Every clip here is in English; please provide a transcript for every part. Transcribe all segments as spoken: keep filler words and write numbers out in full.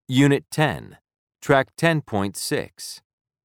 Unit ten, Track ten point six.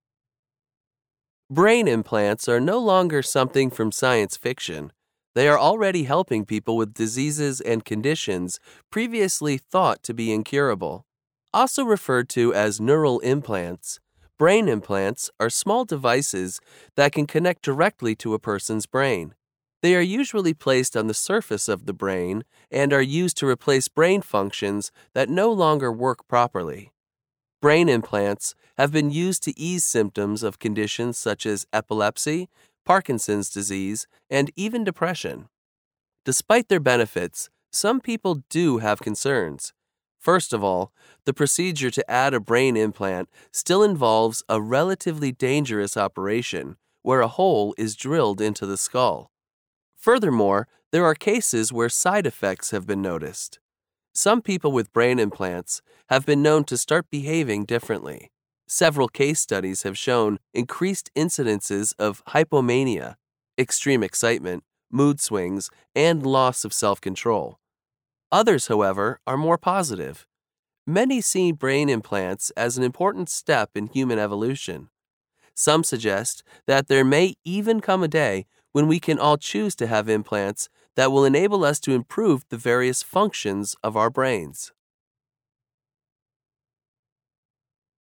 Brain implants are no longer something from science fiction. They are already helping people with diseases and conditions previously thought to be incurable. Also referred to as neural implants, brain implants are small devices that can connect directly to a person's brain. They are usually placed on the surface of the brain and are used to replace brain functions that no longer work properly. Brain implants have been used to ease symptoms of conditions such as epilepsy, Parkinson's disease, and even depression. Despite their benefits, some people do have concerns. First of all, the procedure to add a brain implant still involves a relatively dangerous operation where a hole is drilled into the skull. Furthermore, there are cases where side effects have been noticed. Some people with brain implants have been known to start behaving differently. Several case studies have shown increased incidences of hypomania, extreme excitement, mood swings, and loss of self-control. Others, however, are more positive. Many see brain implants as an important step in human evolution. Some suggest that there may even come a day when we can all choose to have implants that will enable us to improve the various functions of our brains.